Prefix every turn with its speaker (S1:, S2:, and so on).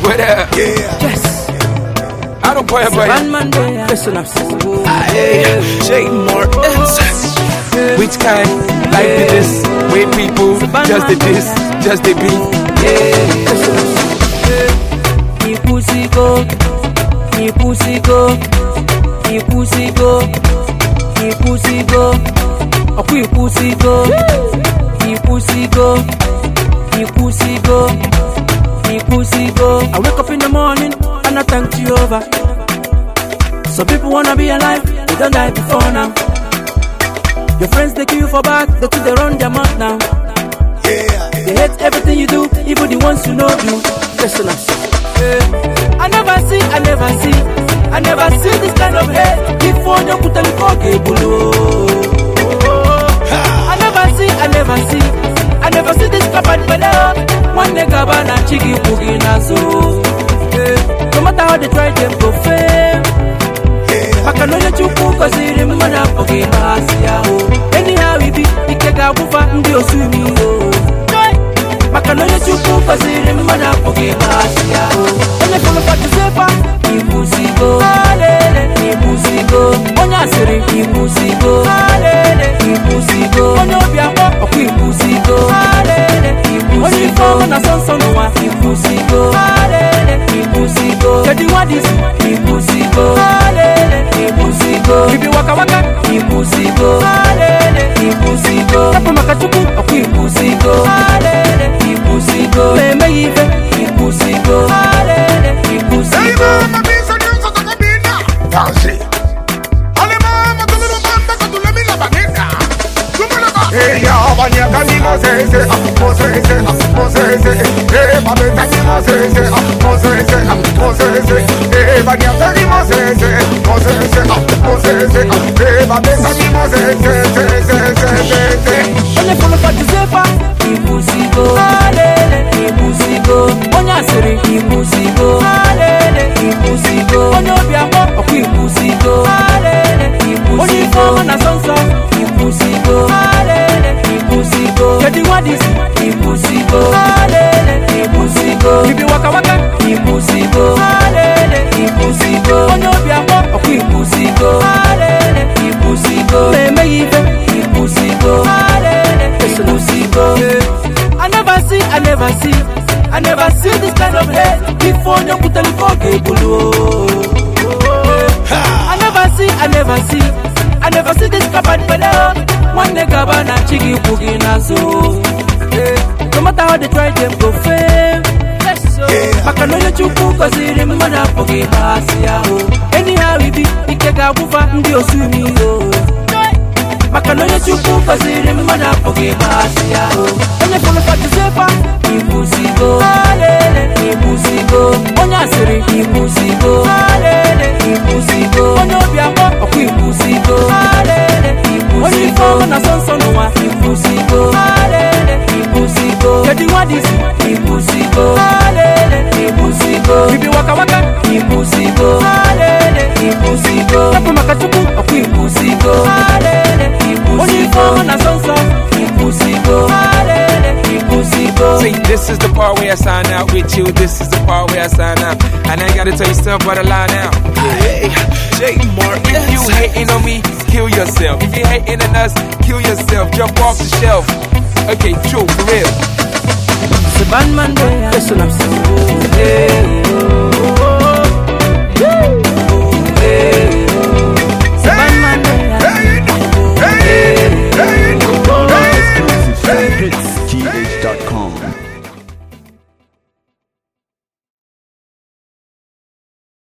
S1: What up?
S2: Yeah.
S3: Yes.
S1: I don't play about it.
S3: Listen up.
S1: Jay Martins. Which kind? Like the this? Wait, people, just the this, just the beat.
S3: He pussy go. He pussy go. He pussy go. He pussy go. Oh, he pussy go. He pussy go. He pussy go. He pussy go. I wake up in the morning and I thank Jehovah. So people wanna be alive, they don't die before now. Your friends they kill you for back, they think they run their mouth now.
S2: Yeah.
S3: They hate everything you do, even the ones you know do. Listen up. I never see this kind of hate. Before you put them cocky below. I never see this cupboard below. One nigga ban and chiki boogie nazo. No matter how they try, them go fail. Makanone chuku cause it in mana poke masia. Anyhow we be, ikega bufa ndi osumi yo. Makanone chuku cause it in mana poke masia. Ene kolo pati sepa, imusigo. Imusigo. Onya siri, imusigo. Imusigo. Onyo biamo, oku imusigo. Only for na son wa imusigo. Imusigo. Kedi wadisi, imusigo. Imusigo. Bibi waka waka, imusigo. Imusigo. Tapu makachuku, oku imusigo. Imusigo. Meme ife, imusigo. Imusigo.
S2: Danse. Ale mama tu me manda con tu le mira baneta. Tu me la vas. Ella baña camino se, mosese. Babeta ni mosese, baña camino se, mosese. Babeta ni mosese.
S3: Only for the party sepa, imusigo. Imusigo. Onya siri, imusigo. Imusigo. Onyo biamo, oku imusigo. Only for na sonso, imusigo. Imusigo. Kedi wadisi, imusigo. Imusigo. Bibi waka waka, imusigo. Imusigo. Onyo biamo, oku imusigo. Imusigo. Meme ife, imusigo. Imusigo. I never see this kind of hate. Before you put the cocky below. I never see this cupboard below. One nigga ban and chiki boogie nazo. No matter how they try, them go fail. Makanone chuku cause it in mana poke masia. Anyhow we be, ikega bufa ndi osumi yo. Makanone chuku cause it in mana poke masia. Ene kolo pati sepa, imusigo. Imusigo. Onya siri, imusigo. Imusigo. Onyo biamo, oku imusigo. Only for na son wa imusigo. Imusigo. Kedi wadisi, imusigo. Imusigo. Bibi waka waka, imusigo. Imusigo. Tapu makachuku, oku imusigo. Only for na son imusigo.
S1: See, this is the part where I sign out with you. This is the part where I sign out. And I gotta tell you something about the line out. Hey, Jay Martin, if you hating on me, kill yourself. If you hating on us, kill yourself. Jump off the shelf. Okay, true, for real.
S3: It's a bad man, listen up.